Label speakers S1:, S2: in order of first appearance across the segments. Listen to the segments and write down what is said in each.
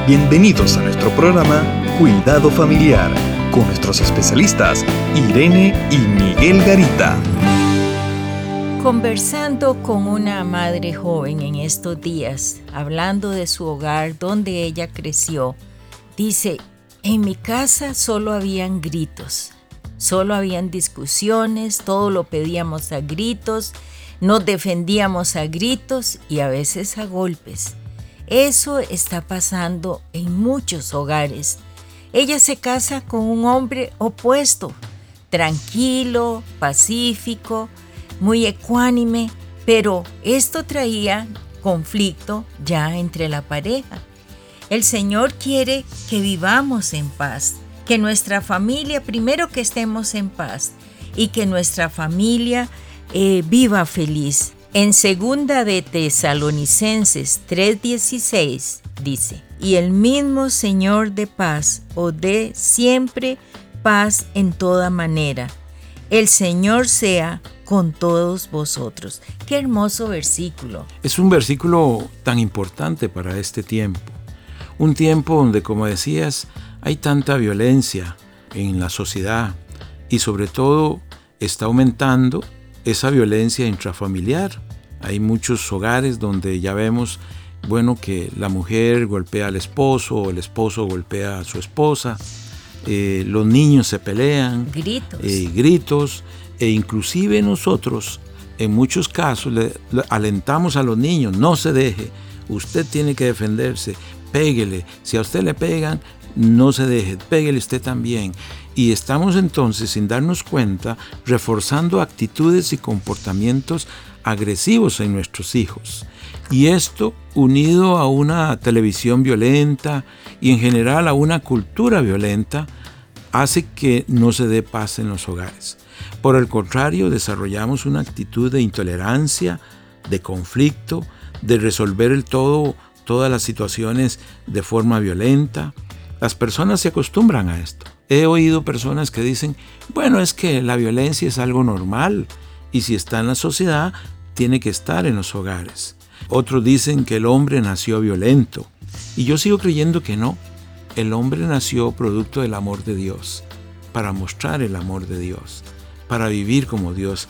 S1: Bienvenidos a nuestro programa Cuidado Familiar con nuestros especialistas Irene y Miguel Garita.
S2: Conversando con una madre joven en estos días, hablando de su hogar donde ella creció, dice: en mi casa solo habían gritos, solo habían discusiones, todo lo pedíamos a gritos, nos defendíamos a gritos y a veces a golpes. Eso está pasando en muchos hogares. Ella se casa con un hombre opuesto, tranquilo, pacífico, muy ecuánime, pero esto traía conflicto ya entre la pareja. El Señor quiere que vivamos en paz, que nuestra familia, primero que estemos en paz y que nuestra familia viva feliz. En segunda de Tesalonicenses 3:16 dice: y el mismo Señor de paz os dé siempre paz en toda manera. El Señor sea con todos vosotros. Qué hermoso versículo.
S3: Es un versículo tan importante para este tiempo. Un tiempo donde, como decías, hay tanta violencia en la sociedad y sobre todo está aumentando esa violencia intrafamiliar. Hay muchos hogares donde ya vemos, que la mujer golpea al esposo o el esposo golpea a su esposa, los niños se pelean, gritos, e inclusive nosotros en muchos casos le alentamos a los niños: no se deje, usted tiene que defenderse, péguele, si a usted le pegan, no se deje, péguele usted también. Y estamos entonces, sin darnos cuenta, reforzando actitudes y comportamientos agresivos en nuestros hijos. Y esto, unido a una televisión violenta y en general a una cultura violenta, hace que no se dé paz en los hogares. Por el contrario, desarrollamos una actitud de intolerancia, de conflicto, de resolver todas las situaciones de forma violenta. Las personas se acostumbran a esto. He oído personas que dicen: es que la violencia es algo normal y si está en la sociedad, tiene que estar en los hogares. Otros dicen que el hombre nació violento. Y yo sigo creyendo que no. El hombre nació producto del amor de Dios, para mostrar el amor de Dios, para vivir como Dios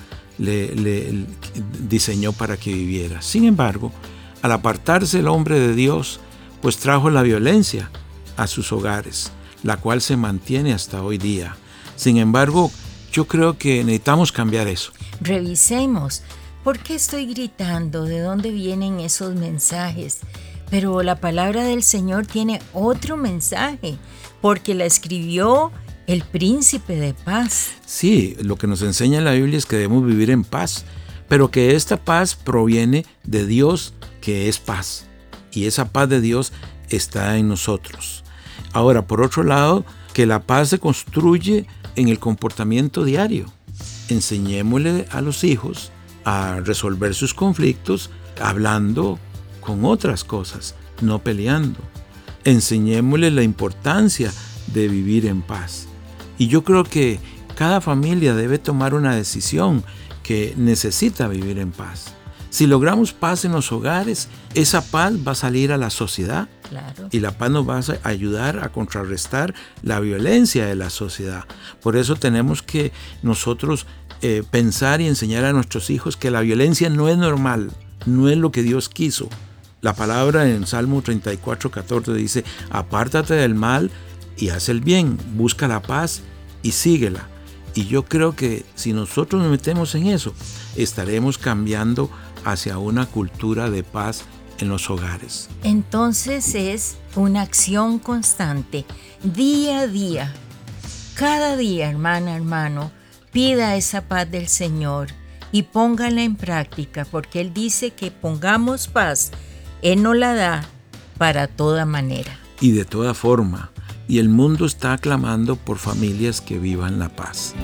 S3: le diseñó para que viviera. Sin embargo, al apartarse el hombre de Dios, pues trajo la violencia a sus hogares, la cual se mantiene hasta hoy día. Sin embargo, yo creo que necesitamos cambiar eso.
S2: Revisemos. ¿Por qué estoy gritando? ¿De dónde vienen esos mensajes? Pero la palabra del Señor tiene otro mensaje, porque la escribió el príncipe de paz.
S3: Sí, lo que nos enseña la Biblia es que debemos vivir en paz, pero que esta paz proviene de Dios, que es paz. Y esa paz de Dios está en nosotros. Ahora, por otro lado, que la paz se construye en el comportamiento diario. Enseñémosle a los hijos a resolver sus conflictos hablando con otras cosas, no peleando. Enseñémosle la importancia de vivir en paz. Y yo creo que cada familia debe tomar una decisión que necesita vivir en paz. Si logramos paz en los hogares, esa paz va a salir a la sociedad.
S2: Claro.
S3: Y la paz nos va a ayudar a contrarrestar la violencia de la sociedad. Por eso tenemos que nosotros pensar y enseñar a nuestros hijos que la violencia no es normal, no es lo que Dios quiso. La palabra en Salmo 34:14 dice: apártate del mal y haz el bien, busca la paz y síguela. Y yo creo que si nosotros nos metemos en eso, estaremos cambiando hacia una cultura de paz en los hogares.
S2: Entonces es una acción constante, día a día. Cada día, hermana, hermano, pida esa paz del Señor y póngala en práctica, porque Él dice que pongamos paz. Él nos la da para toda manera.
S3: Y de toda forma. Y el mundo está clamando por familias que vivan la paz.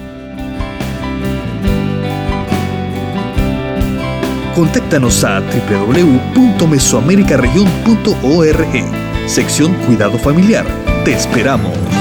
S1: Contáctanos a www.mesoamericaregion.org, sección Cuidado Familiar. Te esperamos.